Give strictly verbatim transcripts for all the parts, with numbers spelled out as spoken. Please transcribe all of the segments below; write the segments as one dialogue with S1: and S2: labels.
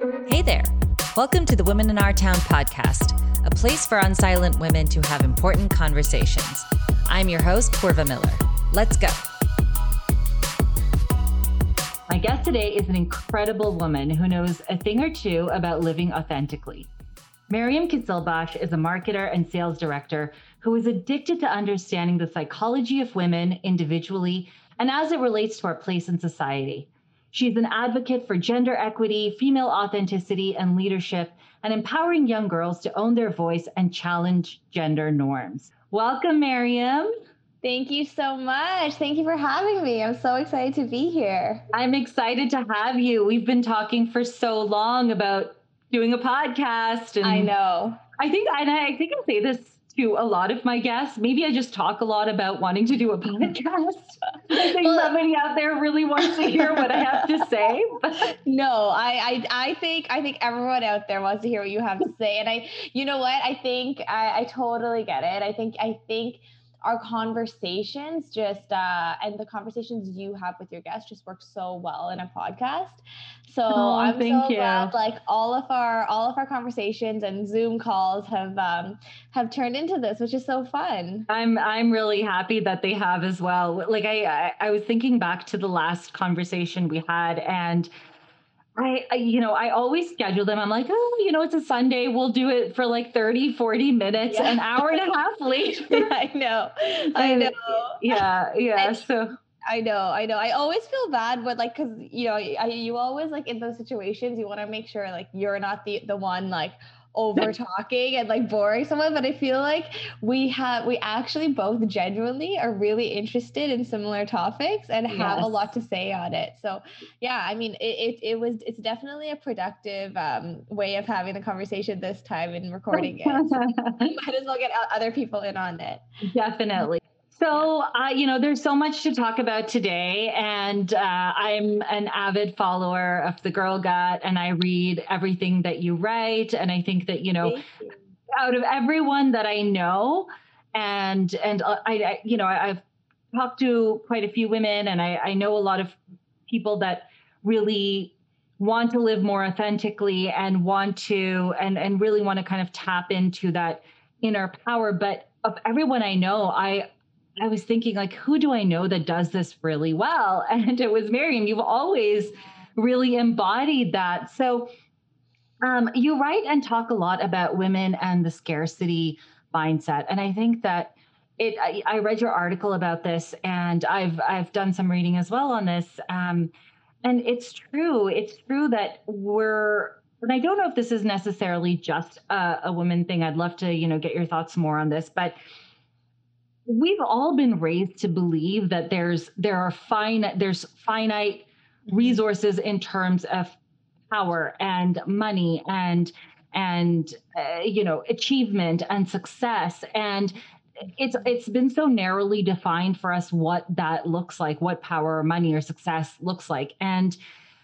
S1: Hey there. Welcome to the Women in Our Town podcast, a place for unsilent women to have important conversations. I'm your host, Purva Miller. Let's go. My guest today is an incredible woman who knows a thing or two about living authentically. Miriam Kizilbash is a marketer and sales director who is addicted to understanding the psychology of women individually and as it relates to our place in society. She's an advocate for gender equity, female authenticity, and leadership, and empowering young girls to own their voice and challenge gender norms. Welcome, Miriam.
S2: Thank you so much. Thank you for having me. I'm so excited to be here.
S1: I'm excited to have you. We've been talking for so long about doing a podcast. And
S2: I know.
S1: I think, and I think I say this to a lot of my guests. Maybe I just talk a lot about wanting to do a podcast. I think well, somebody out there really wants to hear what I have to say. But.
S2: No, I, I, I think, I think everyone out there wants to hear what you have to say. And I, you know what? I think I, I totally get it. I think, I think our conversations just, uh, and the conversations you have with your guests just work so well in a podcast. So
S1: oh,
S2: I'm
S1: thank
S2: so
S1: you.
S2: glad like all of our, all of our conversations and Zoom calls have, um, have turned into this, which is so fun.
S1: I'm, I'm really happy that they have as well. Like I, I, I was thinking back to the last conversation we had, and I, I, you know, I always schedule them. I'm like, oh, you know, it's a Sunday. We'll do it for like thirty, forty minutes, yeah. An hour and a half later.
S2: Yeah, I know. I know.
S1: Yeah. Yeah.
S2: And
S1: so
S2: I know. I know. I always feel bad, but like, cause you know, I, you always like in those situations, you want to make sure like you're not the, the one like over talking and like boring someone. But I feel like we have, we actually both genuinely are really interested in similar topics and have yes. a lot to say on it. So yeah, I mean, it, it, it was, it's definitely a productive um, way of having the conversation this time and recording it. So might as well get other people in on it.
S1: Definitely. So, uh, you know, there's so much to talk about today, and uh, I'm an avid follower of The Girl Gut, and I read everything that you write. And I think that, you know, you. out of everyone that I know, and and uh, I, I, you know, I've talked to quite a few women, and I, I know a lot of people that really want to live more authentically and want to, and, and really want to kind of tap into that inner power. But of everyone I know, I I was thinking, like, who do I know that does this really well? And it was Miriam. You've always really embodied that. So um, you write and talk a lot about women and the scarcity mindset. And I think that it, I, I read your article about this, and I've, I've done some reading as well on this. Um, and it's true. It's true that we're, and I don't know if this is necessarily just a, a woman thing. I'd love to, you know, get your thoughts more on this, but we've all been raised to believe that there's there are finite there's finite resources in terms of power and money and and uh, you know achievement and success, and it's it's been so narrowly defined for us what that looks like, what power or money or success looks like, and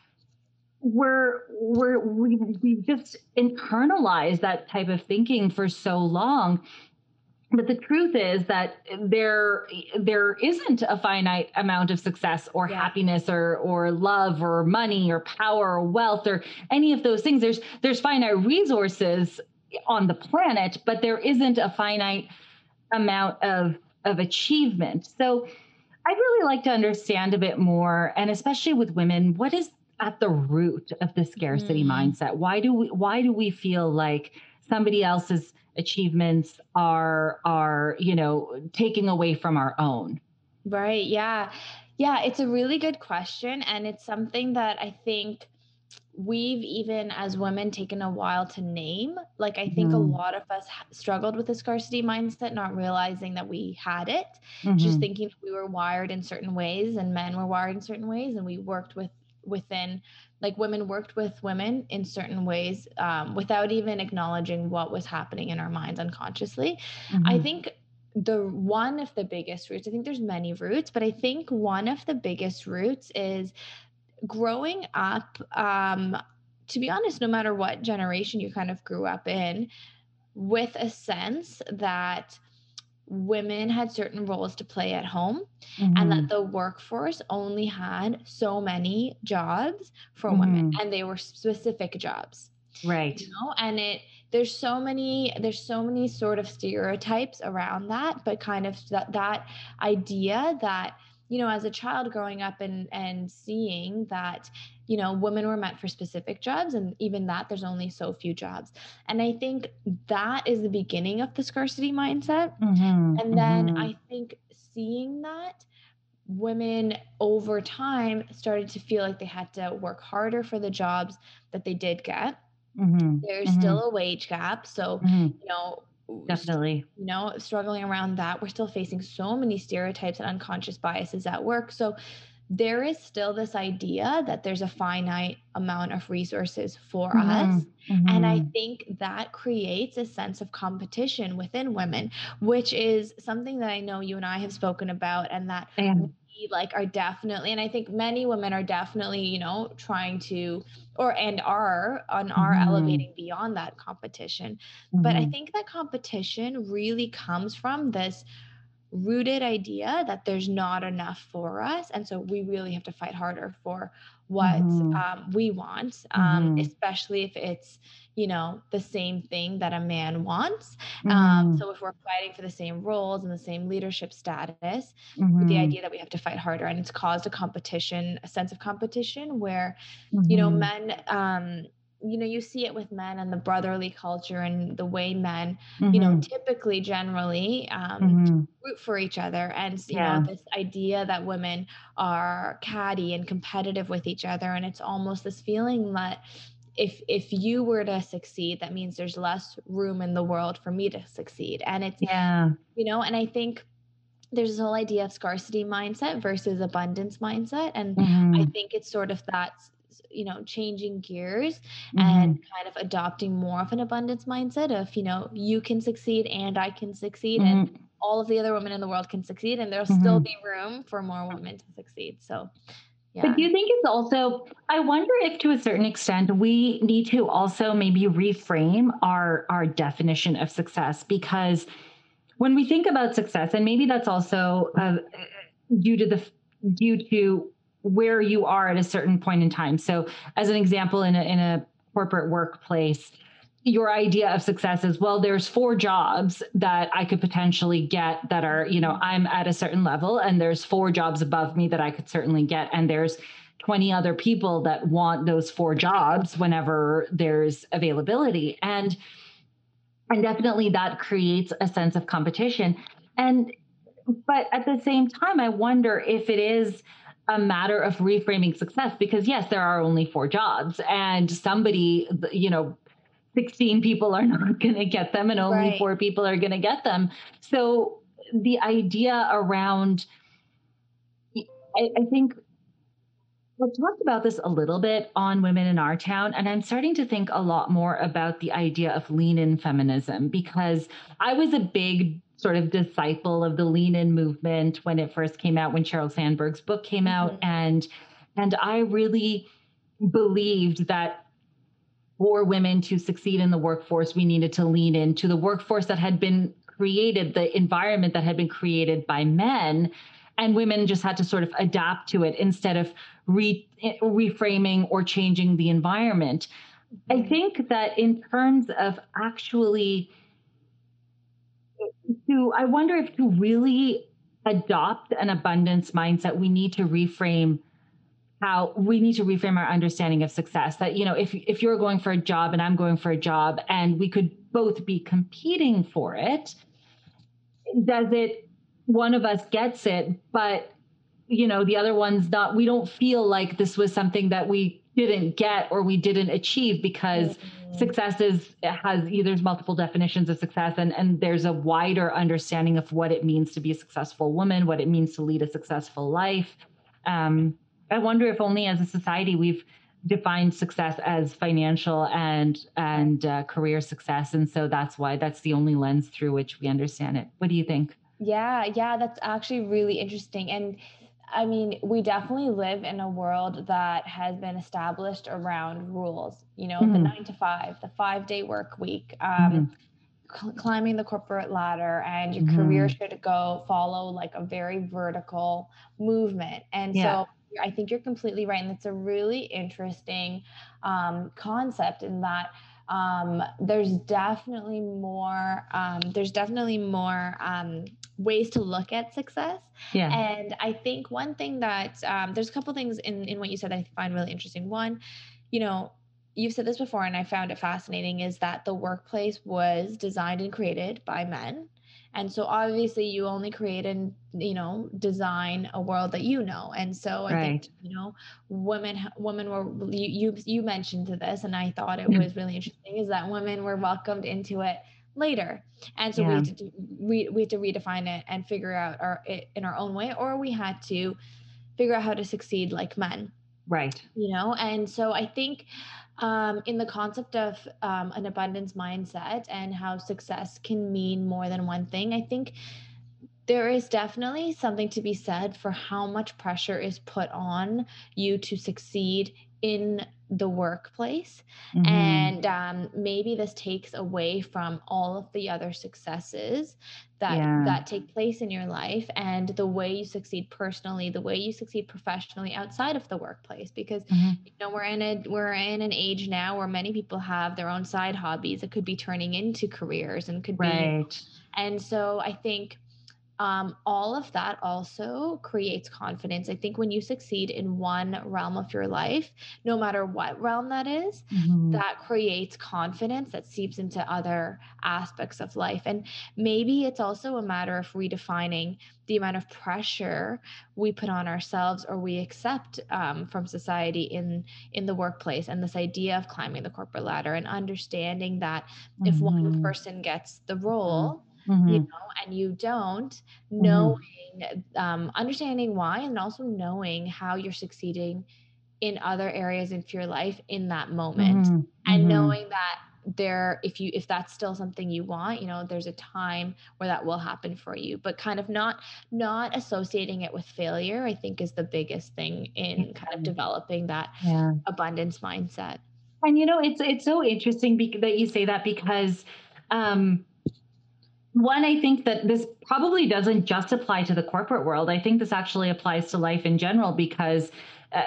S1: we're we're we we've just internalized that type of thinking for so long. But the truth is that there there isn't a finite amount of success or yeah. happiness or or love or money or power or wealth or any of those things. There's there's finite resources on the planet, but there isn't a finite amount of of achievement. So I'd really like to understand a bit more, and especially with women, what is at the root of the scarcity mm. mindset? Why do we why do we feel like somebody else's achievements are, are, you know, taking away from our own?
S2: Right. Yeah. Yeah. It's a really good question. And it's something that I think we've even as women taken a while to name. Like, I think mm. a lot of us struggled with the scarcity mindset, not realizing that we had it, mm-hmm. just thinking that we were wired in certain ways and men were wired in certain ways. And we worked with within like women worked with women in certain ways um, without even acknowledging what was happening in our minds unconsciously. Mm-hmm. I think the one of the biggest roots, I think there's many roots, but I think one of the biggest roots is growing up, um, to be honest, no matter what generation you kind of grew up in, with a sense that women had certain roles to play at home and that
S1: Mhm.
S2: the workforce only had so many jobs for women
S1: Mhm.
S2: and they were specific jobs,
S1: Right.
S2: you know, and it there's so many there's so many sort of stereotypes around that, but kind of that that idea that, you know, as a child growing up and and seeing that, you know, women were meant for specific jobs, and even that there's only so few jobs. And I think that is the beginning of the scarcity mindset.
S1: Mhm.
S2: And then
S1: Mhm.
S2: I think seeing that women over time started to feel like they had to work harder for the jobs that they did get.
S1: Mhm.
S2: There's still
S1: Mhm.
S2: a wage gap, so,
S1: Mhm.
S2: you know, s
S1: Definitely.
S2: you know, struggling around that, we're still facing so many stereotypes and unconscious biases at work, so there is still this idea that there's a finite amount of resources for us,
S1: Mhm.
S2: and I
S1: Mhm.
S2: think that creates a sense of competition within women, which is something that I know you and I have spoken about and that we,
S1: And
S2: like, are definitely, and I think many women are definitely, you know, trying to or and are and are
S1: mhm.
S2: elevating beyond that competition. But I
S1: Mhm.
S2: think that competition really comes from this rooted idea that there's not enough for us, and so we really have to fight harder for what
S1: Mhm.
S2: um, we want, um,
S1: Mhm.
S2: especially if it's, you know, the same thing that a man wants. Um,
S1: Mhm.
S2: so if we're fighting for the same roles and the same leadership status, with the
S1: Mhm.
S2: idea that we have to fight harder, and it's caused a competition, a sense of competition where, you know,
S1: Mhm.
S2: men, um, you know, you see it with men and the brotherly culture and the way men, you know,
S1: Mhm.
S2: typically, generally, um,
S1: Mhm.
S2: root for each other. And, you know,
S1: Yeah.
S2: this idea that women are catty and competitive with each other. And it's almost this feeling that if if you were to succeed, that means there's less room in the world for me to succeed. And it's,
S1: Yeah.
S2: you know, and I think there's this whole idea of scarcity mindset versus abundance mindset. And I
S1: Mhm.
S2: think it's sort of that, you know, changing gears and
S1: Mhm.
S2: kind of adopting more of an abundance mindset of, you know, you can succeed and I can succeed and
S1: Mhm.
S2: all of the other women in the world can succeed and there'll still
S1: Mhm.
S2: be room for more women to succeed. So,
S1: But do
S2: yeah.
S1: you think it's also, I wonder if to a certain extent we need to also maybe reframe our our definition of success, because when we think about success, and maybe that's also uh, due to the due to where you are at a certain point in time. So, as an example, in a in a corporate workplace, your idea of success is, well, there's four jobs that I could potentially get that are, you know,
S2: Mhm.
S1: I'm at a certain level, and there's four jobs above me that I could certainly get, and there's twenty other people that want those four jobs whenever there's availability. And and definitely that creates a sense of competition. And but at the same time, I wonder if it is a matter of reframing success, because yes, there are only four jobs, and somebody, you know, sixteen people are not going to get them and only
S2: Right.
S1: four people are going to get them. So the idea around, I, I think we've talked about this a little bit on Women in Our Town, and I'm starting to think a lot more about the idea of lean in feminism, because I was a big sort of disciple of the lean in movement when it first came out, when Sheryl Sandberg's book came out.
S2: Mhm.
S1: And and I really believed that for women to succeed in the workforce, we needed to lean into the workforce that had been created, the environment that had been created by men, and women just had to sort of adapt to it instead of re- reframing or changing the environment. I
S2: Mhm.
S1: think that in terms of actually to, I wonder if to really adopt an abundance mindset, we need to reframe how we need to reframe our understanding of success. That, you know, if if you're going for a job and I'm going for a job and we could both be competing for it, does it, one of us gets it, but you know, the other one's not, we don't feel like this was something that we didn't get or we didn't achieve, because
S2: Mhm.
S1: success is, has, there's multiple definitions of success, and and there's a wider understanding of what it means to be a successful woman, what it means to lead a successful life. um, I wonder if only as a society we've defined success as financial and
S2: Right.
S1: and uh, career success, and so that's why that's the only lens through which we understand it. What do you think?
S2: Yeah, yeah, that's actually really interesting. And I mean, we definitely live in a world that has been established around rules, you know, the
S1: Hmm.
S2: nine to five, the five day work week. Um,
S1: Hmm.
S2: cl- climbing the corporate ladder, and your
S1: Mm-hmm.
S2: career should go follow like a very vertical movement. And
S1: Yeah.
S2: so I think you're completely right. And it's a really interesting um, concept in that um, there's definitely more, um, there's definitely more um, ways to look at success.
S1: Yeah.
S2: And I think one thing that um, there's a couple things in, in what you said that I find really interesting. One, you know, you've said this before and I found it fascinating, is that the workplace was designed and created by men. And so obviously you only create and, you know, design a world that you know. And so I
S1: Right.
S2: think, you know, women, women were, you, you, you mentioned to this, and I thought it was really interesting, is that women were welcomed into it later. And so
S1: Yeah.
S2: we had to do, we, we had to redefine it and figure out our, it in our own way, or we had to figure out how to succeed like men.
S1: Right.
S2: You know, and so I think um, in the concept of um, an abundance mindset and how success can mean more than one thing, I think there is definitely something to be said for how much pressure is put on you to succeed in the workplace.
S1: Mm-hmm.
S2: And um, maybe this takes away from all of the other successes that
S1: Yeah.
S2: that take place in your life, and the way you succeed personally, the way you succeed professionally outside of the workplace. Because
S1: Mm-hmm.
S2: you know, we're in a we're in an age now where many people have their own side hobbies that could be turning into careers and could
S1: Right.
S2: be. And so I think um, all of that also creates confidence. I think when you succeed in one realm of your life, no matter what realm that is,
S1: Mm-hmm.
S2: that creates confidence that seeps into other aspects of life. And maybe it's also a matter of redefining the amount of pressure we put on ourselves or we accept um, from society in in the workplace, and this idea of climbing the corporate ladder, and understanding that
S1: Mm-hmm.
S2: if one person gets the role,
S1: Mm-hmm.
S2: you know, and you don't, knowing, um, understanding why, and also knowing how you're succeeding in other areas of your life in that moment.
S1: Mm-hmm.
S2: And
S1: Mm-hmm.
S2: knowing that there, if you, if that's still something you want, you know, there's a time where that will happen for you, but kind of not, not associating it with failure, I think is the biggest thing in kind of developing that
S1: Yeah.
S2: abundance mindset.
S1: And you know, it's it's so interesting be- that you say that, because um, one, I think that this probably doesn't just apply to the corporate world. I think this actually applies to life in general, because uh,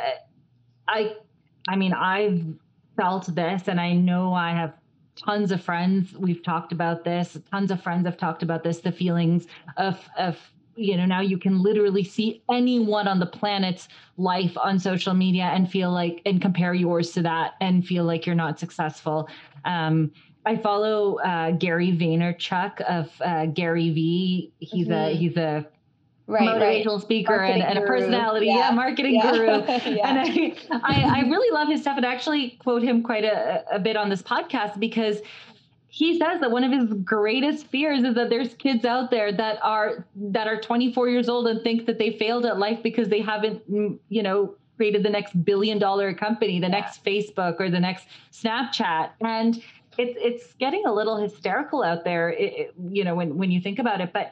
S1: I, I mean, I've felt this, and I know I have tons of friends. We've talked about this. Tons of friends have talked about this. The feelings of of you know, now you can literally see anyone on the planet's life on social media and feel like, and compare yours to that and feel like you're not successful. Um, I follow uh, Gary Vaynerchuk of uh, Gary V. He's mm-hmm. a he's a
S2: right,
S1: motivational
S2: right.
S1: speaker and, and a personality, yeah, yeah marketing yeah. guru. yeah. And I, I I really love his stuff, and actually quote him quite a, a bit on this podcast, because he says that one of his greatest fears is that there's kids out there that are that are twenty-four years old and think that they failed at life because they haven't, you know, created the next billion dollar company, the yeah. next Facebook or the next Snapchat. And it's it's getting a little hysterical out there, it, you know, when when you think about it. But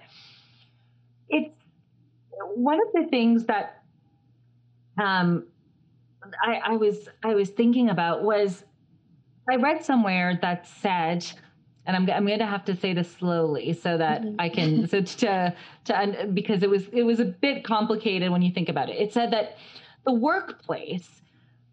S1: it's one of the things that um, I, I was I was thinking about was, I read somewhere that said, and I'm I'm going to have to say this slowly so that mm-hmm. I can so to to because it was it was a bit complicated when you think about it. It said that the workplace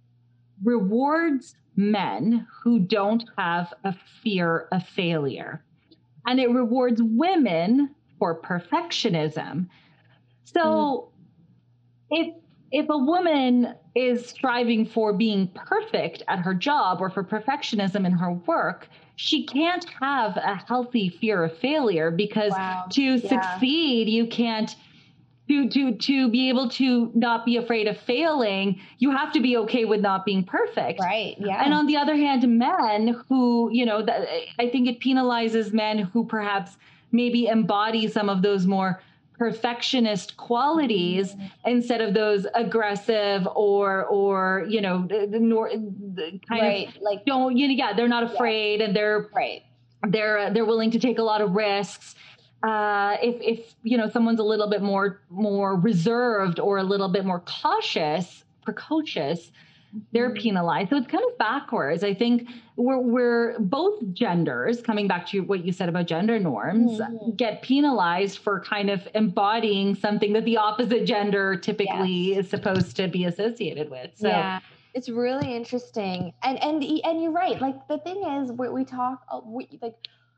S1: rewards men who don't have a fear of failure, and it rewards women for perfectionism. So mm-hmm. if if a woman is striving for being perfect at her job or for perfectionism in her work, she can't have a healthy fear of failure, because wow. to yeah. succeed, you can't, to, to, to be able to not be afraid of failing, you have to be okay with not being perfect.
S2: Right. Yeah.
S1: And on the other hand, men who, you know, that, I think it penalizes men who perhaps maybe embody some of those more perfectionist qualities mm-hmm. instead of those aggressive or or you know the, the, the kind
S2: right.
S1: of
S2: like
S1: don't you know yeah they're not afraid yeah. and they're
S2: right
S1: they're they're willing to take a lot of risks. Uh, if if you know someone's a little bit more more reserved or a little bit more cautious, precocious, they're
S2: Mhm.
S1: penalized. So it's kind of backwards. I think we're, we're both genders, coming back to what you said about gender norms,
S2: Mhm.
S1: get penalized for kind of embodying something that the opposite gender typically
S2: Yes.
S1: is supposed to be associated with. So,
S2: Yeah, it's really interesting. And and y- and you're right. Like the thing is, we, we talk, uh, we, like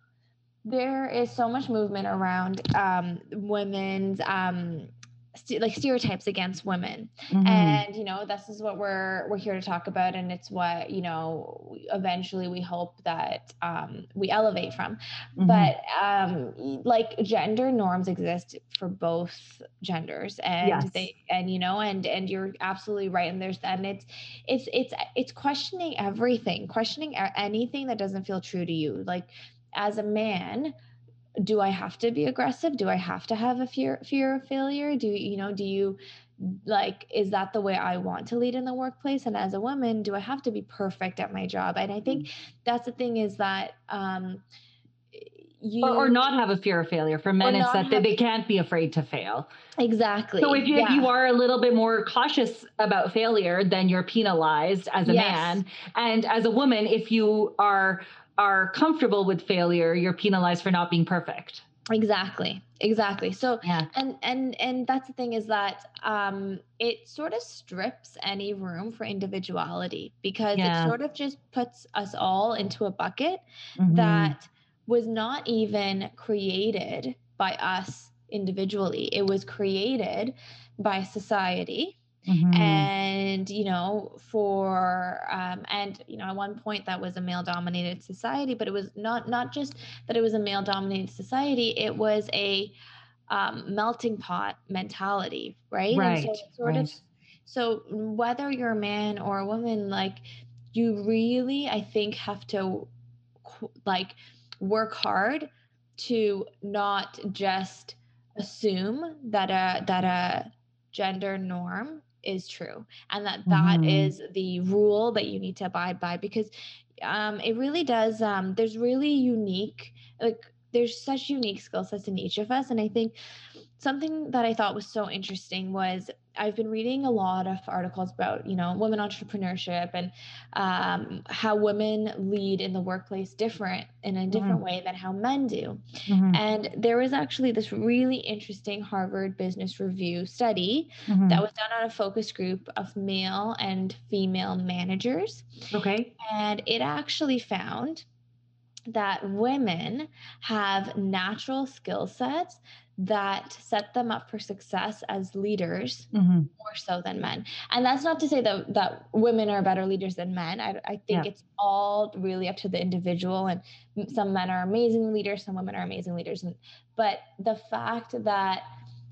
S2: there is so much movement around um, women's um, st- like stereotypes against women,
S1: mhm,
S2: and you know this is what we're we're here to talk about, and it's what you know eventually we hope that um, we elevate from.
S1: mhm.
S2: But um, like gender norms exist for both genders, and
S1: Yes.
S2: they and you know and and you're absolutely right. And there's and it's it's it's it's questioning everything, questioning a- anything that doesn't feel true to you, like as a man, do I have to be aggressive? Do I have to have a fear fear of failure? Do you know, do you like is that the way I want to lead in the workplace? And as a woman, do I have to be perfect at my job? And I think that's the thing is that um
S1: Or, or
S2: you
S1: not have a fear of failure. For
S2: or
S1: men, it's
S2: not
S1: that they,
S2: have
S1: they can't be afraid to fail. So if
S2: exactly.
S1: you, if you
S2: Yeah.
S1: are a little bit more cautious about failure, then you're penalized as a
S2: Yes.
S1: man. And as a woman, if you are are comfortable with failure, you're penalized for not being perfect.
S2: Exactly. Exactly. So
S1: Yeah.
S2: and and and that's the thing is that um it sort of strips any room for individuality because it
S1: Yeah.
S2: sort of just puts us all into a bucket
S1: Hmm.
S2: that was not even created by us individually. It was created by society,
S1: Hmm.
S2: and you know for um and you know at one point that was a male dominated society, but it was not not just that it was a male dominated society, it was a um, melting pot mentality, right? And so
S1: Right.
S2: it sort of
S1: Right.
S2: so whether you're a man or a woman, like you really I think have to like work hard to not just assume that a that a gender norm is true and that that
S1: Hmm.
S2: is the rule that you need to abide by, because um, it really does um, there's really unique like there's such unique skill sets in each of us. And I think something that I thought was so interesting was I've been reading a lot of articles about, you know, women entrepreneurship and um, how women lead in the workplace different in a different
S1: Hmm.
S2: way than how men do.
S1: Hmm.
S2: And there was actually this really interesting Harvard Business Review study that
S1: Hmm.
S2: was done on a focus group of male and female managers.
S1: Okay.
S2: And it actually found that women have natural skill sets that set them up for success as leaders
S1: Hmm.
S2: more so than men. And that's not to say that that women are better leaders than men. I, I think
S1: Yeah.
S2: it's all really up to the individual. And some men are amazing leaders, some women are amazing leaders. And, but the fact that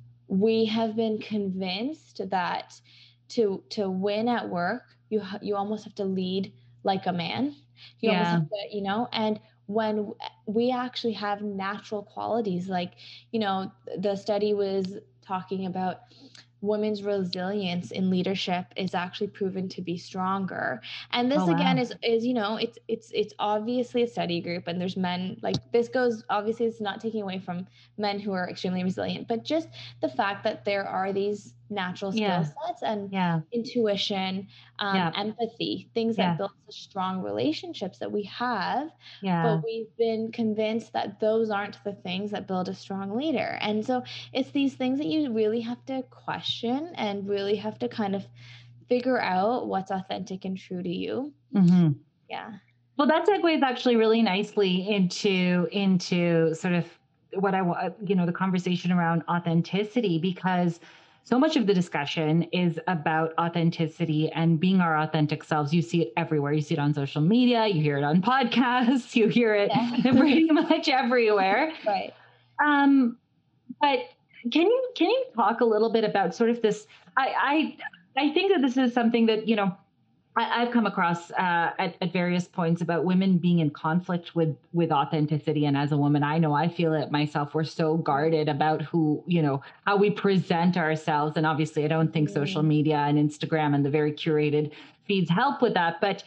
S2: we have been convinced that to to win at work, you you almost have to lead like a man. You almost
S1: Yeah.
S2: have to, you know, and when we actually have natural qualities, like, you know, the study was talking about women's resilience in leadership is actually proven to be stronger. And
S1: Oh
S2: this again
S1: wow.
S2: is is you know it's it's it's obviously a study group, and there's men, like this goes, obviously it's not taking away from men who are extremely resilient, but just the fact that there are these natural skill
S1: Yeah.
S2: sets and
S1: Yeah.
S2: intuition, um,
S1: Yeah.
S2: empathy, things that
S1: Yeah.
S2: build such strong relationships that we have. But
S1: Yeah.
S2: we've been convinced that those aren't the things that build a strong leader. And so it's these things that you really have to question and really have to kind of figure out what's authentic and true to you.
S1: Hmm.
S2: Yeah.
S1: Well, that segues actually really nicely into into sort of what I want, you know, the conversation around authenticity, because so much of the discussion is about authenticity and being our authentic selves. You see it everywhere. You see it on social media, you hear it on podcasts, you hear it
S2: Yeah.
S1: pretty much everywhere.
S2: Right.
S1: Um, but can you can you talk a little bit about sort of this? I I I think that this is something that, you know, I, I've come across uh, at, at various points about women being in conflict with with authenticity. And as a woman, I know I feel it myself. We're so guarded about who, you know, how we present ourselves. And obviously, I don't think social
S2: Mm,
S1: media and Instagram and the very curated feeds help with that. But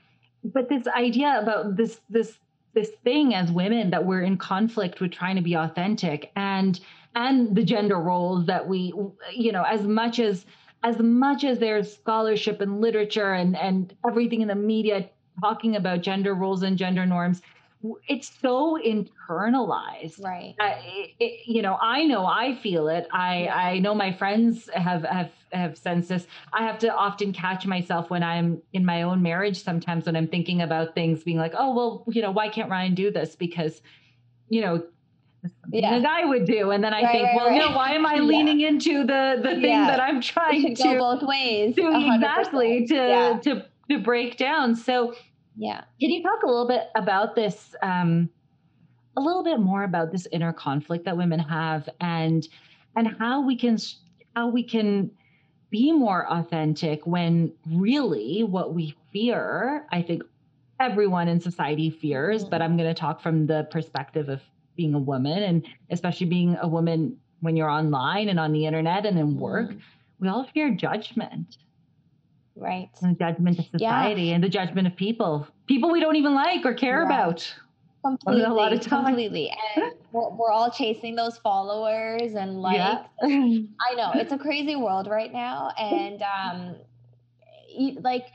S1: but this idea about this this this thing as women that we're in conflict with trying to be authentic, and and the gender roles that we, you know, as much as as much as there's scholarship and literature and and everything in the media talking about gender roles and gender norms, it's so internalized.
S2: Right.
S1: Uh, it, it, you know, I know I feel it. I
S2: Yeah.
S1: I know my friends have have have sensed this. I have to often catch myself when I'm in my own marriage. Sometimes when I'm thinking about things, being like, oh well, you know, why can't Ryan do this? Because you know, it's something a
S2: Yeah.
S1: guy would do. And then I
S2: Right,
S1: think,
S2: right,
S1: well, no,
S2: right.
S1: why am I
S2: Yeah.
S1: leaning into the the thing that
S2: Yeah.
S1: I'm
S2: It
S1: trying
S2: should go
S1: to
S2: both ways,
S1: to
S2: a hundred percent.
S1: exactly
S2: Yeah.
S1: to to to break down? So
S2: Yeah.
S1: can you talk a little bit about this, um, a little bit more about this inner conflict that women have, and and how we can s- how we can be more authentic when really what we fear, I think everyone in society fears, but
S2: Mhm.
S1: I'm going to talk from the perspective of being a woman, and especially being a woman when you're online and on the internet and in work,
S2: Mhm.
S1: we all fear judgment,
S2: Right.
S1: and the judgment of
S2: Yeah,
S1: society and the judgment of people, people we don't even like or care
S2: yeah.
S1: about a lot of
S2: Completely,
S1: time.
S2: completely. And we're, we're all chasing those followers and
S1: Yeah.
S2: likes. And I know it's a crazy world right now. And um, y- like,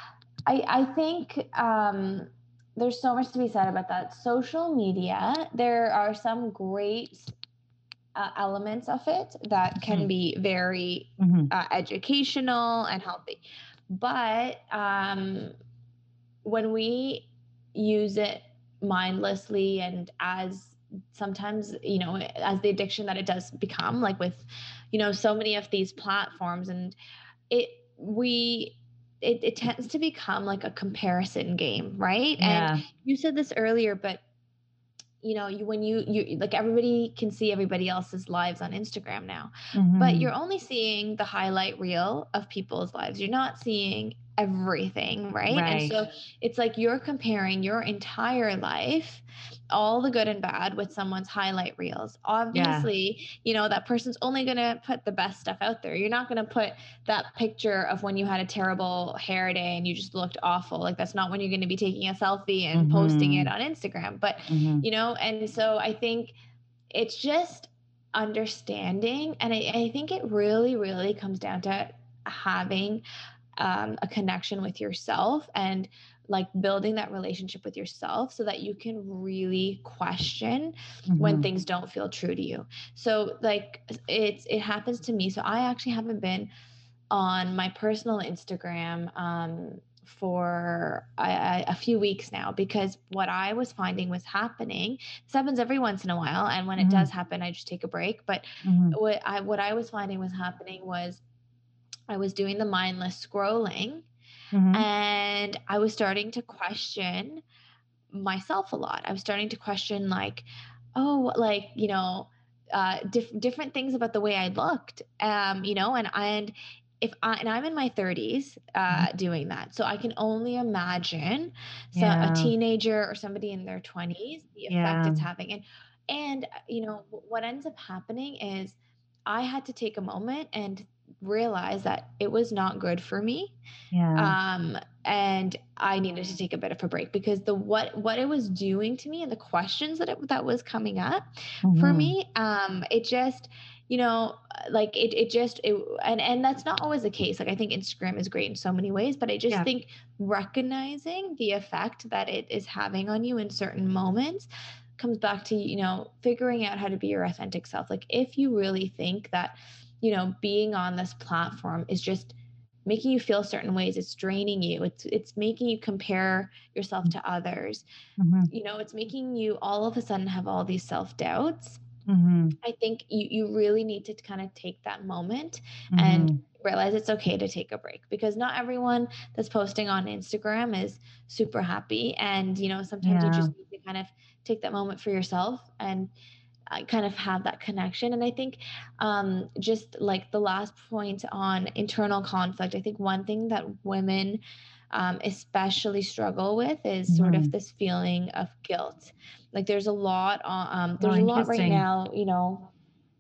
S2: I, I think um, there's so much to be said about that. Social media, there are some great uh, elements of it that can
S1: Mhm.
S2: be very
S1: Mhm.
S2: uh, educational and healthy. But um, when we use it mindlessly and as sometimes, you know, as the addiction that it does become, like with, you know, so many of these platforms, and it, we, it, it tends to become like a comparison game, right? And
S1: Yeah.
S2: you said this earlier, but you know, you when you you like everybody can see everybody else's lives on Instagram now, but you're
S1: Mhm.
S2: only seeing the highlight reel of people's lives. You're not seeing everything, right? And
S1: Right.
S2: so it's like you're comparing your entire life, all the good and bad, with someone's highlight reels.
S1: Yeah.
S2: Obviously, you know, that person's only going to put the best stuff out there. You're not going to put that picture of when you had a terrible hair day and you just looked awful. Like that's not when you're going to be taking a selfie and posting it
S1: Mhm.
S2: on Instagram. But
S1: Mhm.
S2: you know, and so I think it's just understanding, and I, I think it really really comes down to having um, a connection with yourself, and like building that relationship with yourself so that you can really question when
S1: Mhm.
S2: things don't feel true to you. So like it's it happens to me. So I actually haven't been on my personal Instagram um, for a, a few weeks now, because what I was finding was happening. This happens every once in a while, and when it does
S1: Mhm.
S2: happen, I just take a break. But
S1: Mhm.
S2: what I what I was finding was happening was I was doing the mindless scrolling,
S1: Mhm.
S2: and I was starting to question myself a lot. I was starting to question like, oh, like you know, uh, diff- different things about the way I looked, um, you know, and and if I and I'm in my thirties
S1: Mhm.
S2: uh, doing that, so I can only imagine so a
S1: Yeah.
S2: teenager or somebody in their twenties, the effect
S1: Yeah.
S2: it's having. And and uh, you know what ends up happening is I had to take a moment and realize that it was not good for me,
S1: Yeah.
S2: um and I needed to take a bit of a break, because the what what it was doing to me and the questions that it that was coming up for
S1: Mhm.
S2: me, um it just, you know, like it it just it, and and that's not always the case. Like I think Instagram is great in so many ways, but I just
S1: Yeah.
S2: think recognizing the effect that it is having on you in certain moments comes back to, you know, figuring out how to be your authentic self. Like if you really think that, you know, being on this platform is just making you feel certain ways, it's draining you, it's it's making you compare yourself to others,
S1: Mhm.
S2: you know, it's making you all of a sudden have all these self-doubts.
S1: Mhm.
S2: I think you you really need to kind of take that moment and
S1: Mhm.
S2: realize it's okay to take a break, because not everyone that's posting on Instagram is super happy, and you know, sometimes you
S1: Yeah.
S2: just need to kind of take that moment for yourself and uh, kind of have that connection. And I think um, just like the last point on internal conflict, I think one thing that women um, especially struggle with is sort of
S1: Mhm.
S2: this feeling of guilt. Like there's a lot, uh, um,
S1: Oh,
S2: there's a lot right
S1: interesting.
S2: now, you know.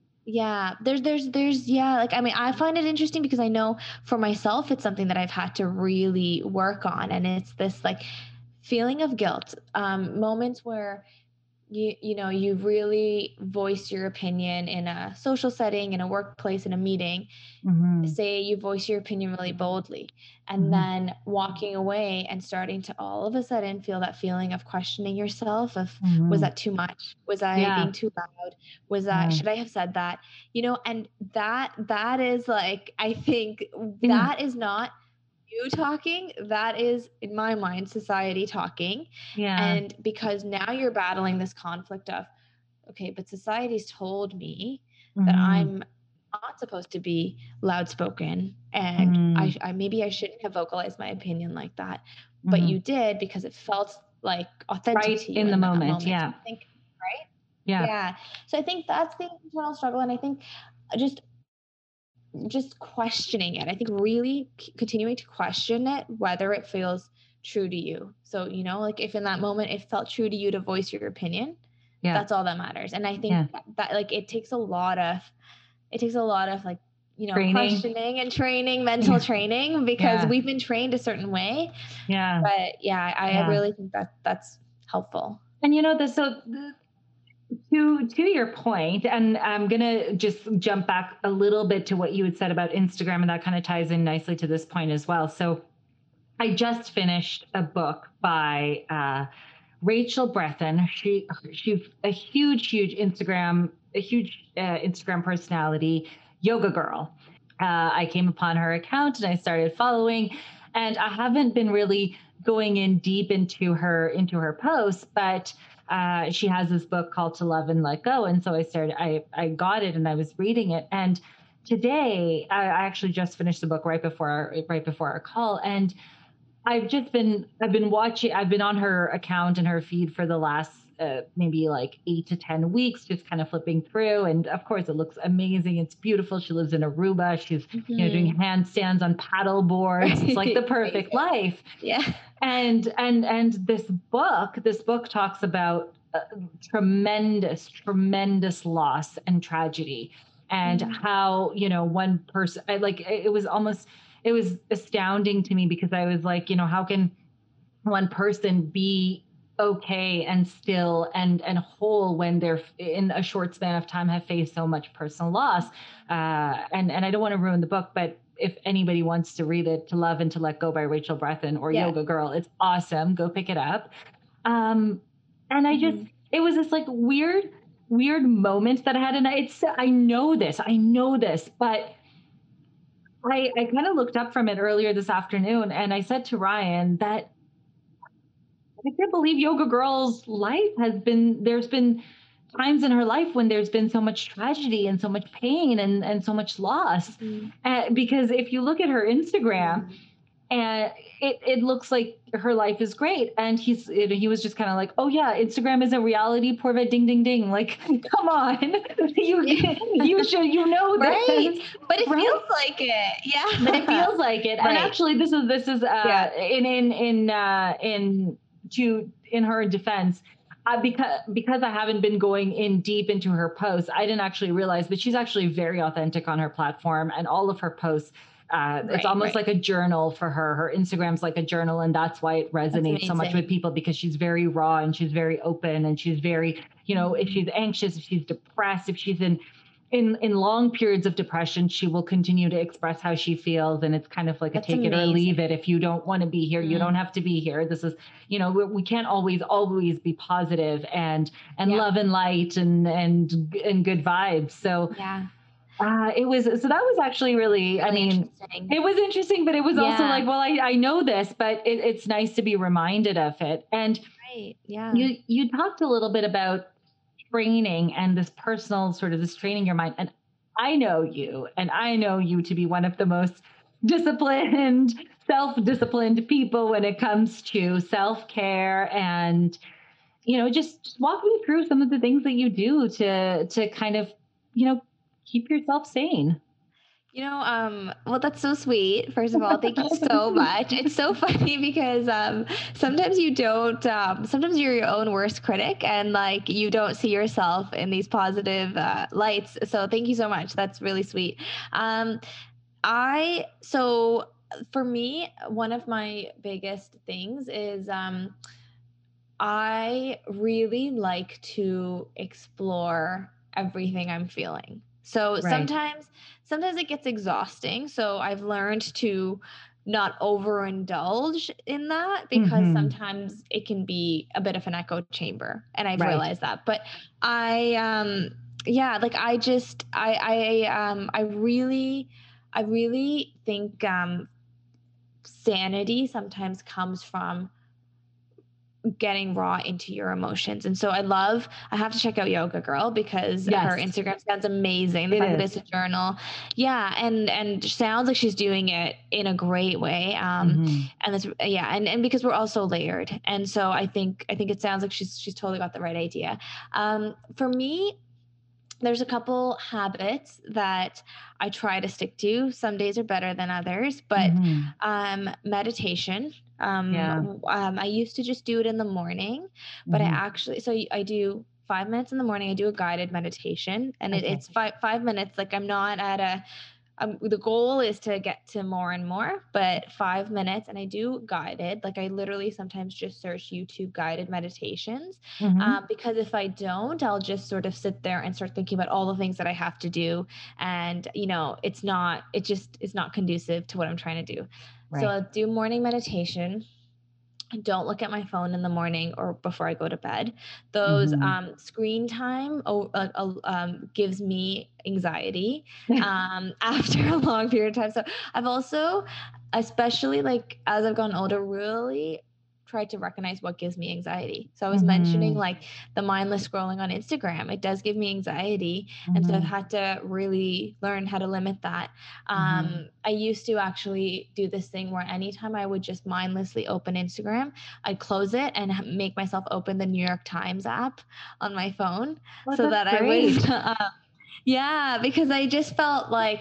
S2: Yeah, there's, there's, there's, yeah. Like, I mean, I find it interesting because I know for myself, it's something that I've had to really work on, and it's this like feeling of guilt, um, moments where you you know, you really voice your opinion in a social setting, in a workplace, in a meeting,
S1: Mhm.
S2: say you voice your opinion really boldly, and
S1: Mhm.
S2: then walking away and starting to all of a sudden feel that feeling of questioning yourself of, was
S1: Mhm.
S2: that too much? Was I
S1: Yeah.
S2: being too loud? Was that,
S1: Yeah.
S2: should I have said that? You know, and that that is like, I think
S1: Yeah.
S2: that is not you talking, that is, in my mind, society talking.
S1: Yeah.
S2: And because now you're battling this conflict of, okay, but society's told me that
S1: Mhm.
S2: I'm not supposed to be loud spoken, and I,
S1: Mhm.
S2: I maybe I shouldn't have vocalized my opinion like that, but
S1: Mhm.
S2: you did because it felt like authentic
S1: Right
S2: to you
S1: in the
S2: in that
S1: moment.
S2: moment. So
S1: Yeah.
S2: I think, right?
S1: Yeah.
S2: Yeah. So I think that's the internal struggle, and I think just just questioning it. I think really c- continuing to question it, whether it feels true to you. So, you know, like if in that moment it felt true to you to voice your opinion,
S1: Yeah.
S2: that's all that matters. And I think
S1: Yeah.
S2: that, that like it takes a lot of, it takes a lot of like, you know,
S1: Training.
S2: questioning and training, mental
S1: Yeah.
S2: training, because
S1: Yeah.
S2: we've been trained a certain way.
S1: Yeah.
S2: But yeah, I, I
S1: Yeah.
S2: really think that that's helpful.
S1: And you know, the so the, to to your point, and I'm gonna just jump back a little bit to what you had said about Instagram, and that kind of ties in nicely to this point as well. So I just finished a book by uh, Rachel Breton. She she's a huge, huge Instagram, a huge uh, Instagram personality, yoga girl. Uh, I came upon her account and I started following, and I haven't been really going in deep into her into her posts, but uh, she has this book called To Love and Let Go, and so I started. I I got it and I was reading it, and today I, I actually just finished the book right before our, right before our call, and I've just been I've been watching I've been on her account and her feed for the last uh, maybe like eight to ten weeks, just kind of flipping through. And of course, it looks amazing. It's beautiful. She lives in Aruba. She's you know doing
S2: Hmm.
S1: handstands on paddle boards. It's like the
S2: Right.
S1: perfect
S2: Amazing.
S1: life.
S2: Yeah.
S1: And and and this book this book talks about uh, tremendous tremendous loss and tragedy, and
S2: Mm.
S1: how you know one person I, like it it was almost it was astounding to me because I was like, you know, how can one person be okay and still and and whole when they're in a short span of time have faced so much personal loss. Uh, and and I don't want to ruin the book, but if anybody wants to read it, To Love and to Let Go by Rachel Breton or
S2: Yeah.
S1: Yoga Girl, it's awesome. Go pick it up. Um, and I just
S2: Mhm.
S1: it was this like weird weird moment that I had, and I, it's I know this I know this, but I, I kind of looked up from it earlier this afternoon and I said to Ryan that I can't believe Yoga Girl's life has been, there's been times in her life when there's been so much tragedy and so much pain and, and so much loss.
S2: Mhm.
S1: Uh, because if you look at her Instagram,
S2: Mhm.
S1: and it, it looks like her life is great. And he's he was just kind of like, oh yeah, Instagram is a reality, poor ding ding ding. Like, come on, you
S2: Yeah.
S1: you should you know
S2: Right.
S1: this,
S2: But it
S1: right?
S2: feels like it.
S1: But it
S2: Yeah.
S1: feels like it. And
S2: Right.
S1: actually, this is this is
S2: Yeah.
S1: uh, in in in uh, in to in her defense. Uh, because because I haven't been going in deep into her posts, I didn't actually realize, but she's actually very authentic on her platform, and all of her posts. Uh, it's
S2: Right,
S1: almost
S2: right.
S1: like a journal for her. Her Instagram's like a journal, and that's why it
S2: That's
S1: resonates so much with
S2: amazing.
S1: people because she's very raw and she's very open and she's very, you know, if
S2: Mhm.
S1: she's anxious, if she's depressed, if she's in in in long periods of depression, she will continue to express how she feels, and it's kind of like a
S2: That's
S1: take it or leave
S2: amazing.
S1: it. If you don't want to be here, you don't
S2: Mm.
S1: have to be here. This is, you know, we, we can't always always be positive and and
S2: Yeah.
S1: love and light and and and good vibes. So
S2: Yeah.
S1: uh, it was so that was actually really, I
S2: Really
S1: mean,
S2: interesting.
S1: it was interesting, but it was also
S2: Yeah.
S1: like, well, I, I know this, but it, it's nice to be reminded of it. And
S2: Right. Yeah.
S1: you you talked a little bit about training and this personal sort of this training your mind. And I know you, and I know you to be one of the most disciplined, self disciplined people when it comes to self care. And, you know, just, just walk me through some of the things that you do to, to kind of, you know, keep yourself sane.
S2: You know, um, well, that's so sweet. First of all, thank you so much. It's so funny because um, sometimes you don't, um, sometimes you're your own worst critic and like you don't see yourself in these positive uh, lights. So thank you so much. That's really sweet. Um, I, so for me, one of my biggest things is um, I really like to explore everything I'm feeling. So
S1: Right.
S2: sometimes sometimes it gets exhausting. So I've learned to not overindulge in that because
S1: Hmm.
S2: sometimes it can be a bit of an echo chamber. And I've
S1: Right.
S2: realized that. But I um yeah, like I just I I um I really I really think um sanity sometimes comes from getting raw into your emotions. And so I love, I have to check out Yoga Girl because her
S1: Yes,
S2: Instagram sounds amazing. The
S1: it
S2: fact that
S1: is.
S2: it's a journal. Yeah. And, and sounds like she's doing it in a great way. Um,
S1: Hmm.
S2: and that's, yeah. And, and because we're all so layered. And so I think, I think it sounds like she's, she's totally got the right idea. Um, for me, there's a couple habits that I try to stick to. Some days are better than others, but
S1: Hmm.
S2: um, meditation. Um,
S1: Yeah.
S2: um, I used to just do it in the morning, but I
S1: Hmm.
S2: actually, so I do five minutes in the morning. I do a guided meditation, and it,
S1: Okay.
S2: it's five five minutes. Like I'm not at a um, the goal is to get to more and more, but five minutes, and I do guided. Like I literally sometimes just search YouTube guided meditations,
S1: Hmm.
S2: um, because if I don't, I'll just sort of sit there and start thinking about all the things that I have to do, and you know, it's not, it just is not conducive to what I'm trying to do. So
S1: Right.
S2: I'll do morning meditation. I don't look at my phone in the morning or before I go to bed. Those
S1: Hmm.
S2: um, screen time oh, uh, uh, um, gives me anxiety um, after a long period of time. So I've also, especially like as I've gotten older, really tried to recognize what gives me anxiety. So I was mentioning
S1: Hmm.
S2: like the mindless scrolling on Instagram. It does give me anxiety. And so I've
S1: Hmm.
S2: had to really learn how to limit that.
S1: Hmm.
S2: Um, I used to actually do this thing where anytime I would just mindlessly open Instagram, I'd close it and make myself open the New York Times app on my phone
S1: Well,
S2: so
S1: that's
S2: that I was,
S1: great.
S2: uh, yeah, because I just felt like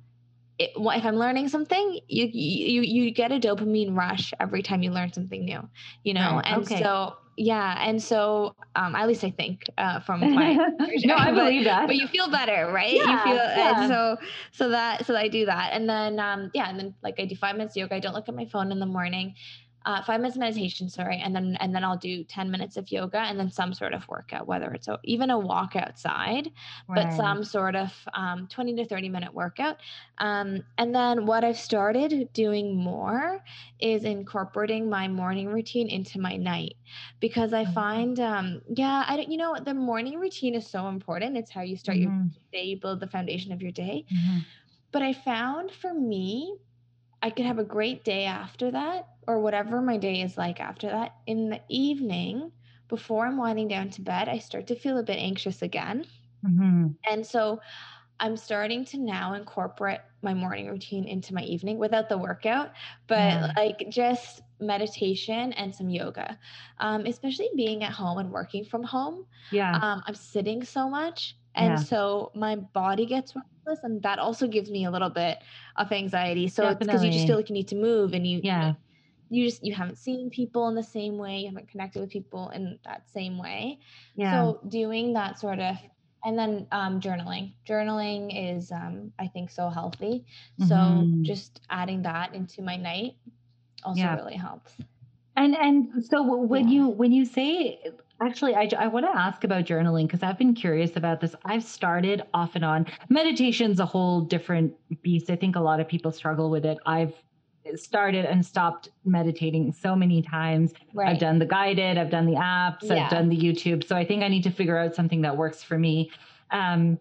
S2: it, if I'm learning something, you, you you get a dopamine rush every time you learn something new, you know,
S1: Right.
S2: and
S1: Okay.
S2: so yeah, and so um, at least I think uh, from my,
S1: No, I
S2: but
S1: believe that.
S2: but you feel better, right? You feel,
S1: Yeah.
S2: and
S1: Yeah.
S2: so so that so I do that, and then um, yeah, and then like I do five minutes yoga. I don't look at my phone in the morning. Uh, five minutes meditation, sorry, and then and then I'll do ten minutes of yoga, and then some sort of workout, whether it's a, even a walk outside, but
S1: Right.
S2: some sort of um, twenty to thirty minute workout. Um, and then what I've started doing more is incorporating my morning routine into my night because I find, um, yeah, I don't, you know, the morning routine is so important. It's how you start your
S1: Hmm.
S2: day, you build the foundation of your day.
S1: Hmm.
S2: But I found for me, I could have a great day after that, or whatever my day is like after that. In the evening, before I'm winding down to bed, I start to feel a bit anxious again.
S1: Hmm.
S2: And so I'm starting to now incorporate my morning routine into my evening without the workout, but
S1: Yeah.
S2: like just meditation and some yoga. Um, especially being at home and working from home.
S1: Yeah.
S2: Um, I'm sitting so much. And
S1: Yeah.
S2: so my body gets restless, and that also gives me a little bit of anxiety. So it's because you just feel
S1: Definitely.
S2: like you need to move, and you, you know,
S1: Yeah.
S2: you just, you haven't seen people in the same way, you haven't connected with people in that same way.
S1: Yeah.
S2: So doing that sort of, and then um, journaling journaling is um, I think so healthy, so
S1: Hmm.
S2: just adding that into my night also
S1: Yeah.
S2: really helps.
S1: And and so when
S2: Yeah.
S1: you when you say actually I I want to ask about journaling because I've been curious about this. I've started off and on. Meditation's a whole different beast. I think a lot of people struggle with it. I've started and stopped meditating so many times. I've
S2: Right.
S1: done the guided, I've done the apps, I've
S2: Yeah.
S1: done the YouTube. So I think I need to figure out something that works for me. Um,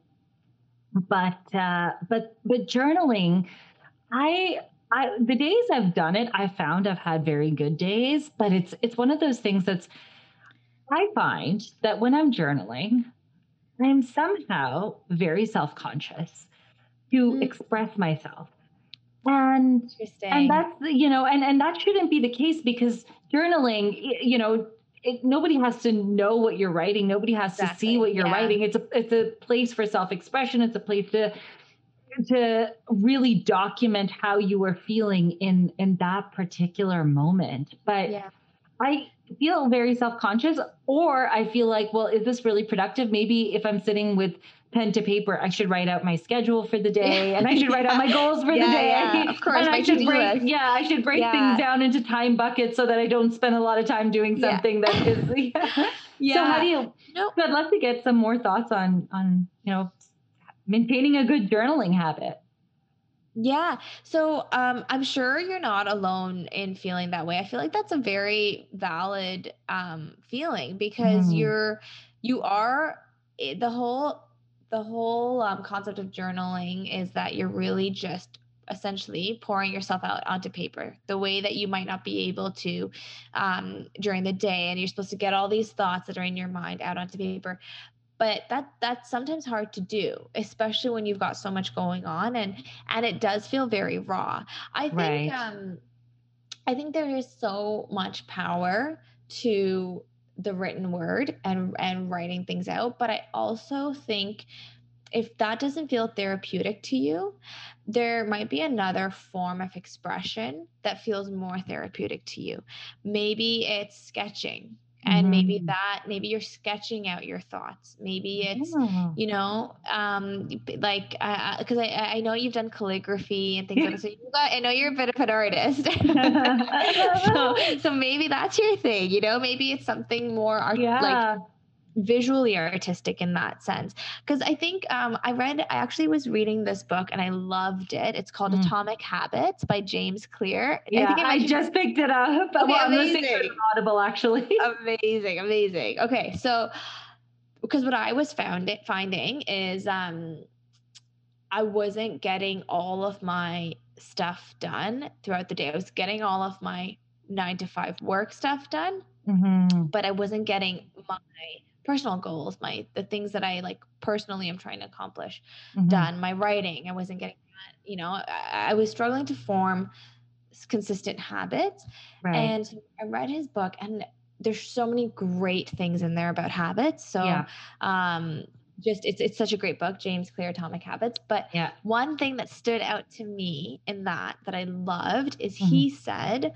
S1: but uh, but but journaling, I I the days I've done it, I found I've had very good days, but it's it's one of those things that's I find that when I'm journaling, I'm somehow very self-conscious to
S2: Mm,
S1: express myself. And and
S2: interesting.
S1: that's the- you know, and and that shouldn't be the case because journaling, y- you know, it, nobody has to know what you're writing. Nobody has to see
S2: Exactly.
S1: what you're
S2: Yeah.
S1: writing. It's a it's a place for self-expression. It's a place to to really document how you were feeling in in that particular moment. But
S2: Yeah.
S1: I feel very self-conscious, or I feel like, well, is this really productive? Maybe if I'm sitting with pen to paper, I should write out my schedule for the day, and I should write out
S2: Yeah.
S1: my goals for the
S2: Yeah, yeah.
S1: day.
S2: Of course,
S1: And I
S2: my
S1: should
S2: to-do
S1: break,
S2: list.
S1: yeah, I should break things
S2: Yeah.
S1: down into time buckets so that I don't spend a lot of time doing
S2: Yeah.
S1: something that is, yeah. So how do
S2: Yeah.
S1: you,
S2: No.
S1: so I'd love to get some more thoughts on, on, you know, maintaining a good journaling habit.
S2: Yeah. So um I'm sure you're not alone in feeling that way. I feel like that's a very valid um feeling because
S1: Mm,
S2: you're you are it, the whole the whole um, concept of journaling is that you're really just essentially pouring yourself out onto paper the way that you might not be able to um, during the day, and you're supposed to get all these thoughts that are in your mind out onto paper. But that that's sometimes hard to do, especially when you've got so much going on, and and it does feel very raw. I think
S1: right.
S2: um I think there is so much power to the written word and and writing things out, but I also think if that doesn't feel therapeutic to you, there might be another form of expression that feels more therapeutic to you. Maybe it's sketching. And maybe
S1: Mm-hmm.
S2: that, maybe you're sketching out your thoughts. Maybe it's,
S1: Oh.
S2: you know, um, like, because I, I, I know you've done calligraphy and things like that. So you got, I know you're a bit of an artist. so, so maybe that's your thing, you know, maybe it's something more art, like
S1: Yeah.
S2: visually artistic in that sense. Because I think um, I read, I actually was reading this book and I loved it. It's called
S1: Mm.
S2: Atomic Habits by James Clear. I
S1: Yeah,
S2: think I
S1: I
S2: mentioned.
S1: just picked it up. Well,
S2: Okay,
S1: I'm listening to it
S2: amazing.
S1: on Audible, actually.
S2: Amazing, amazing. Okay, so because what I was found it finding is um I wasn't getting all of my stuff done throughout the day. I was getting all of my nine to five work stuff done,
S1: Mhm,
S2: but I wasn't getting my personal goals, my the things that I like personally am trying to accomplish
S1: mhm.
S2: done. My writing, I wasn't getting that. You know, I, I was struggling to form consistent habits.
S1: Right.
S2: And so I read his book, and there's so many great things in there about habits. So
S1: Yeah,
S2: um just it's it's such a great book, James Clear Atomic Habits. But
S1: yeah.
S2: one thing that stood out to me in that that I loved is
S1: Mhm.
S2: he said,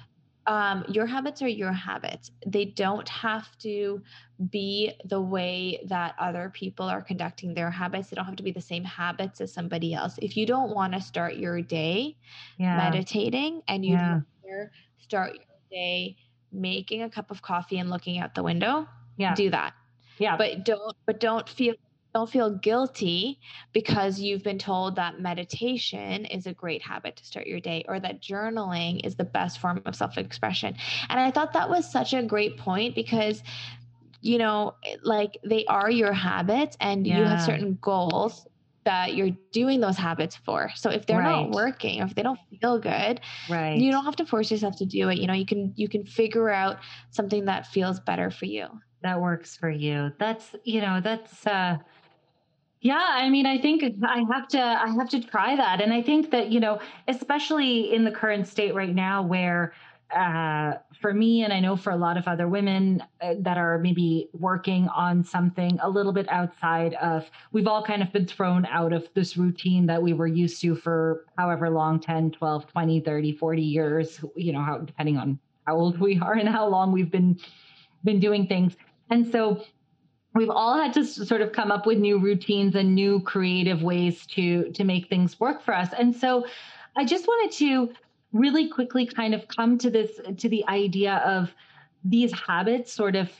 S2: um, your habits are your habits. They don't have to be the way that other people are conducting their habits. They don't have to be the same habits as somebody else. If you don't want to start your day
S1: Yeah,
S2: meditating and you'd
S1: yeah,
S2: rather start your day making a cup of coffee and looking out the window,
S1: yeah,
S2: do that.
S1: yeah.
S2: But don't but don't feel don't feel guilty because you've been told that meditation is a great habit to start your day, or that journaling is the best form of self-expression. And I thought that was such a great point because, you know, like they are your habits and you have
S1: Yeah,
S2: certain goals that you're doing those habits for. So if they're not
S1: right,
S2: working, or if they don't feel good, you
S1: right.
S2: don't have to force yourself to do it. You know, you can you can figure out something that feels better for you.
S1: That works for you. That's, you know, that's, uh yeah, I mean, I think I have to I have to try that. And I think that, you know, especially in the current state right now where uh for me, and I know for a lot of other women uh, that are maybe working on something a little bit outside of, we've all kind of been thrown out of this routine that we were used to for however long, ten, twelve, twenty, thirty, forty years, you know, how depending on how old we are and how long we've been been doing things. And so we've all had to sort of come up with new routines and new creative ways to to make things work for us. And so I just wanted to really quickly kind of come to this, to the idea of these habits sort of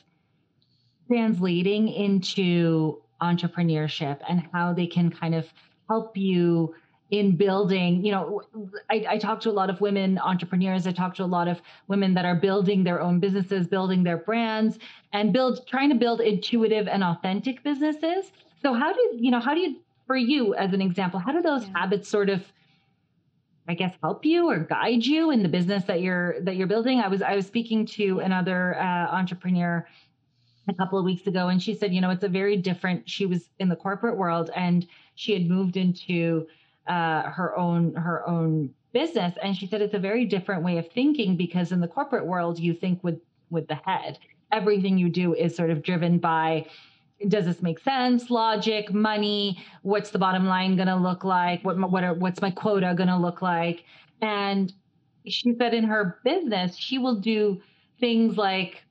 S1: translating into entrepreneurship and how they can kind of help you in building, you know, I, I talk to a lot of women entrepreneurs. I talk to a lot of women that are building their own businesses, building their brands, and build trying to build intuitive and authentic businesses. So how do you know, how do you, for you as an example, how do those
S2: Yeah.
S1: habits sort of, I guess, help you or guide you in the business that you're that you're building? I was I was speaking to another uh, entrepreneur a couple of weeks ago, and she said, you know, it's a very different, she was in the corporate world and she had moved into uh, her own her own business, and she said it's a very different way of thinking, because in the corporate world you think with with the head. Everything you do is sort of driven by, does this make sense, logic, money, what's the bottom line going to look like, what what are, what's my quota going to look like. And she said in her business she will do things like,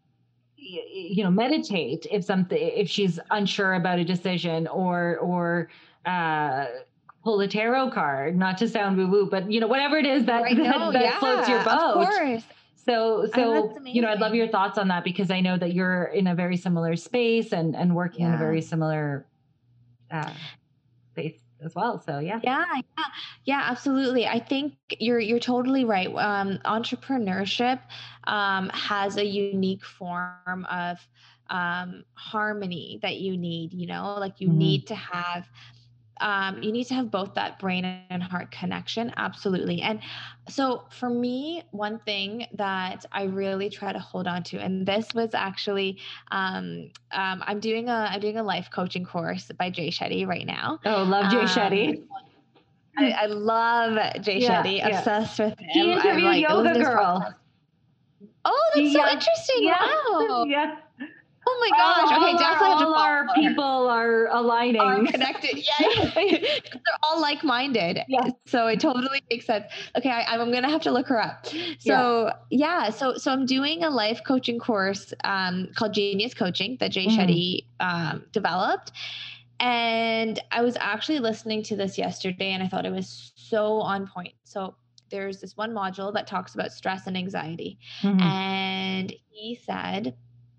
S1: you know, meditate if something, if she's unsure about a decision, or, or, uh, pull a tarot card, not to sound woo woo, but you know, whatever it is that,
S2: Right.
S1: that,
S2: No,
S1: that floats your
S2: yeah, of
S1: boat.
S2: course.
S1: So,
S2: I That's
S1: so, you know, I'd love
S2: amazing.
S1: your thoughts on that, because I know that you're in a very similar space, and, and working in a
S2: Yeah.
S1: very similar, uh, space as well. So yeah.
S2: Yeah, yeah, yeah, absolutely. I think you're you're totally right. Um, entrepreneurship um, has a unique form of um, harmony that you need. You know, like you
S1: Hmm.
S2: need to have um, you need to have both that brain and heart connection. Absolutely. And so for me, one thing that I really try to hold on to, and this was actually, um, um, I'm doing a, I'm doing a life coaching course by Jay Shetty right now.
S1: Oh, love Jay
S2: Um,
S1: Shetty.
S2: I, I love Jay
S1: Yeah,
S2: Shetty,
S1: yeah.
S2: obsessed with
S1: He
S2: him. I'm
S1: interviewed
S2: like, I listen
S1: Yoga
S2: to his
S1: Girl.
S2: podcast. Oh, that's so
S1: Yeah,
S2: interesting.
S1: yeah,
S2: Wow.
S1: yeah.
S2: Oh my
S1: All,
S2: gosh. Okay,
S1: all our
S2: definitely have to
S1: all our
S2: follow her.
S1: people are
S2: Are
S1: aligning.
S2: connected. Yeah, yeah. They're all like-minded.
S1: Yes.
S2: So it totally makes sense. Okay, I, I'm gonna have to look her up.
S1: Yeah.
S2: So yeah, so so I'm doing a life coaching course um, called Genius Coaching that Jay
S1: Mhm.
S2: Shetty um, developed. And I was actually listening to this yesterday and I thought it was so on point. So there's this one module that talks about stress and anxiety.
S1: Mhm.
S2: And he said,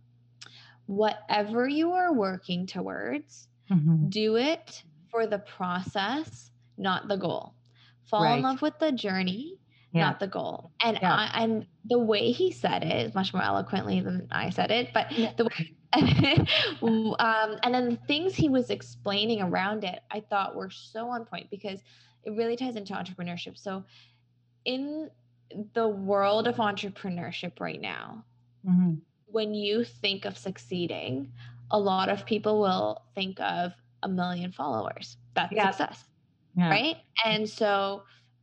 S2: whatever you are working towards,
S1: Mhm.
S2: do it for the process, not the goal. Fall in
S1: Right.
S2: love with the journey,
S1: Yeah.
S2: not the goal. And
S1: Yeah.
S2: I and the way he said it is much more eloquently than I said it, but
S1: Yeah.
S2: the way um, and then the things he was explaining around it, I thought were so on point because it really ties into entrepreneurship. So in the world of entrepreneurship right now,
S1: Mhm.
S2: when you think of succeeding, a lot of people will think of a million followers. That's
S1: Yeah.
S2: success,
S1: Yeah.
S2: right? And so,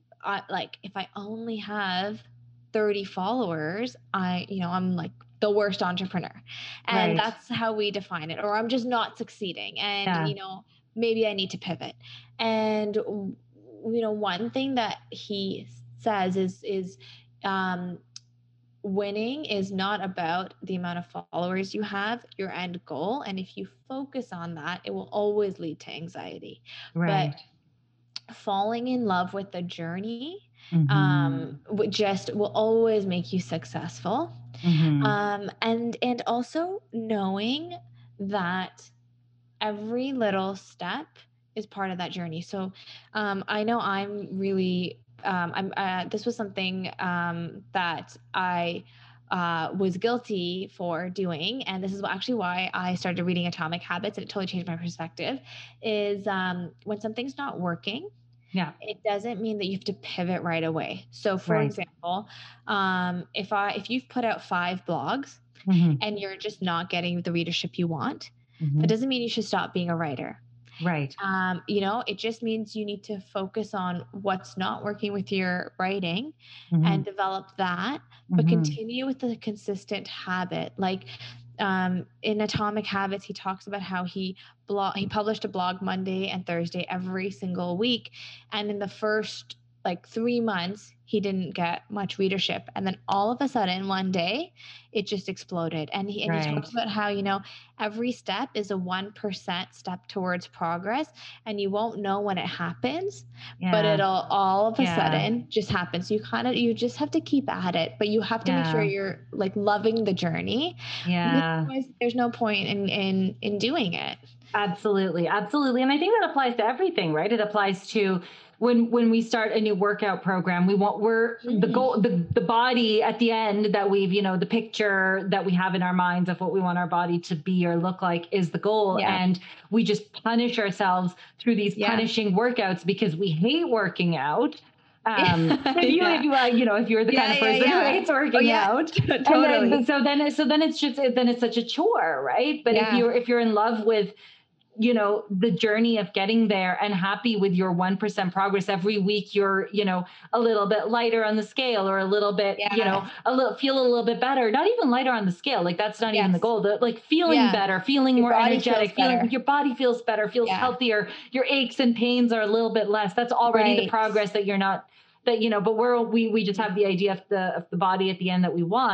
S2: I like if I only have thirty followers, I, you know, I'm like the worst entrepreneur. And
S1: Right.
S2: that's how we define it. Or I'm just not succeeding. And,
S1: Yeah.
S2: you know, maybe I need to pivot. And w- you know, one thing that he says is is um winning is not about the amount of followers you have, your end goal. And if you focus on that, it will always lead to anxiety.
S1: Right.
S2: But falling in love with the journey
S1: Mhm.
S2: um, w- just will always make you successful.
S1: Mhm.
S2: Um, and and also knowing that every little step is part of that journey. So um, I know I'm really um, I'm uh, this was something um, that I uh, was guilty for doing, and this is actually why I started reading Atomic Habits, and it totally changed my perspective. Is um, when something's not working,
S1: Yeah.
S2: it doesn't mean that you have to pivot right away. So, for
S1: Right.
S2: example, um, if I if you've put out five blogs
S1: Mhm.
S2: and you're just not getting the readership you want, that
S1: Mhm.
S2: doesn't mean you should stop being a writer.
S1: Right.
S2: Um, you know, it just means you need to focus on what's not working with your writing and
S1: Mhm.
S2: develop that, but
S1: Mhm.
S2: continue with the consistent habit. Like um, in Atomic Habits, he talks about how he blog he published a blog Monday and Thursday every single week, and in the first like three months he didn't get much readership, and then all of a sudden one day it just exploded. And he and he
S1: Right.
S2: talks about how, you know, every step is a one percent step towards progress, and you won't know when it happens, but
S1: Yeah.
S2: it'll all of a
S1: Yeah.
S2: sudden just happen. So you kind of you just have to keep at it, but you have to make sure
S1: Yeah.
S2: you're like loving the journey.
S1: Yeah.
S2: Otherwise, there's no point in in in doing it.
S1: Absolutely. Absolutely. And I think that applies to everything, right? It applies to when when we start a new workout program, we want we're the
S2: Mm.
S1: goal, the, the body at the end that we've, you know, the picture that we have in our minds of what we want our body to be or look like is the goal.
S2: Yeah.
S1: And we just punish ourselves through these
S2: Yeah.
S1: punishing workouts because we hate working out. Um, if you,
S2: Yeah.
S1: if you, uh, you know, if you're the
S2: Yeah,
S1: kind of
S2: yeah,
S1: person who
S2: yeah.
S1: hates
S2: Oh,
S1: working
S2: yeah.
S1: out, and
S2: Totally.
S1: then, so then, so then it's just, then it's such a chore, right? But if
S2: Yeah.
S1: you're, if you're in love with, you know, the journey of getting there and happy with your one percent progress every week, you're, you know, a little bit lighter on the scale or a little bit, you know,
S2: Yeah.
S1: a little, feel a little bit better, not even lighter on the scale. Like that's not even the
S2: Yes.
S1: goal. The, like feeling
S2: Yeah.
S1: better, feeling
S2: Your
S1: more
S2: body feels
S1: energetic, feeling
S2: better.
S1: your body feels better, feels
S2: Yeah.
S1: healthier. Your aches and pains are a little bit less. That's already the
S2: Right.
S1: progress that you're not, that, you know, but we're, we, we just have the idea of the, of the body at the end that we want.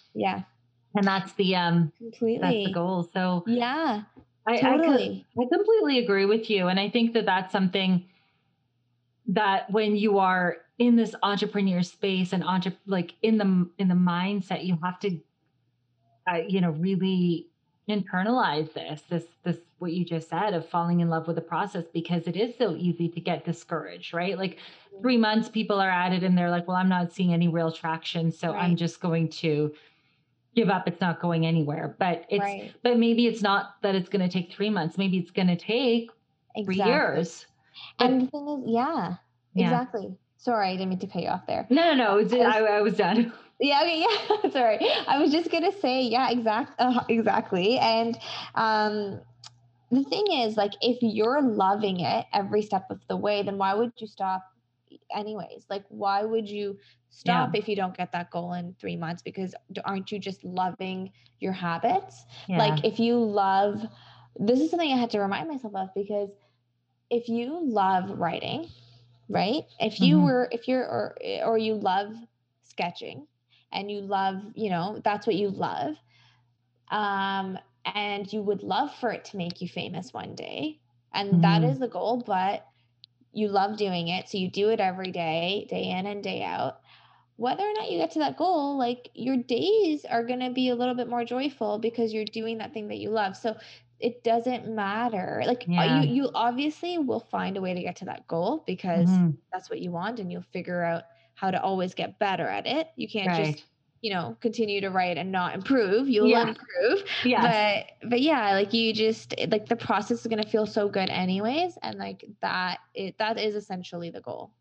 S2: Yeah.
S1: And that's the, um,
S2: Completely.
S1: that's the goal. So
S2: yeah,
S1: I,
S2: totally.
S1: I, I completely agree with you. And I think that that's something that when you are in this entrepreneur space and entre- like in the, in the mindset, you have to, uh, you know, really internalize this, this, this, what you just said of falling in love with the process, because it is so easy to get discouraged, right? Like three months people are at it and they're like, well, I'm not seeing any real traction. So right. I'm just going to give up. It's not going anywhere, but it's, right. but maybe it's not that it's going to take three months. Maybe it's going to take exactly. three years.
S2: But, and the thing is, yeah, yeah, exactly. Sorry, I didn't mean to cut you off there.
S1: No, no, no. It was, I, was, I, I was done.
S2: Yeah, okay, yeah, that's all right. I was just gonna say, yeah, exact, uh, exactly. And um, the thing is, like, if you're loving it every step of the way, then why would you stop, anyways? Like, why would you stop yeah. if you don't get that goal in three months? Because aren't you just loving your habits? Yeah. Like, if you love, this is something I had to remind myself of, because if you love writing, right? If you mm-hmm. were, if you're, or or you love sketching. And you love, you know, that's what you love. Um, and you would love for it to make you famous one day. And mm-hmm. that is the goal, but you love doing it. So you do it every day, day in and day out. Whether or not you get to that goal, like your days are going to be a little bit more joyful because you're doing that thing that you love. So it doesn't matter. Like yeah. you, you obviously will find a way to get to that goal because mm-hmm. that's what you want, and you'll figure out how to always get better at it. You can't right. just, you know, continue to write and not improve. You'll yeah. improve. Yeah. But, but yeah, like you just, like the process is going to feel so good anyways. And like that, it, that is essentially the goal.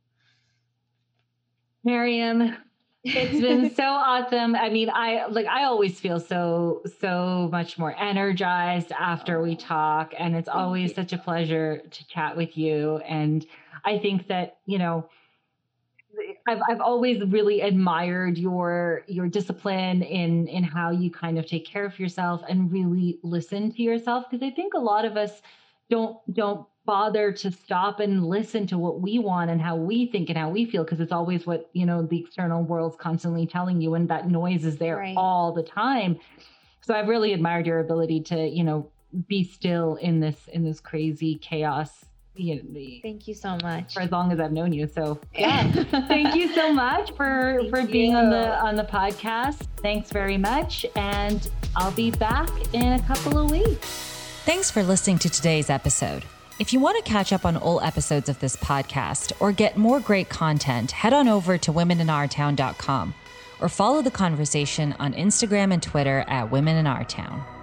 S1: Miriam, it's been so awesome. I mean, I like, I always feel so, so much more energized after we talk. And it's always such a pleasure to chat with you. And I think that, you know, I've I've always really admired your your discipline in in how you kind of take care of yourself and really listen to yourself, because I think a lot of us don't don't bother to stop and listen to what we want and how we think and how we feel, because it's always what, you know, the external world's constantly telling you, and that noise is there right. all the time. So I've really admired your ability to, you know, be still in this in this crazy chaos. You know,
S2: thank you so much.
S1: For as long as I've known you. So yeah, thank you so much for, for being you. on the on the podcast. Thanks very much. And I'll be back in a couple of weeks.
S3: Thanks for listening to today's episode. If you want to catch up on all episodes of this podcast or get more great content, head on over to women in our town dot com or follow the conversation on Instagram and Twitter at Women in Our Town.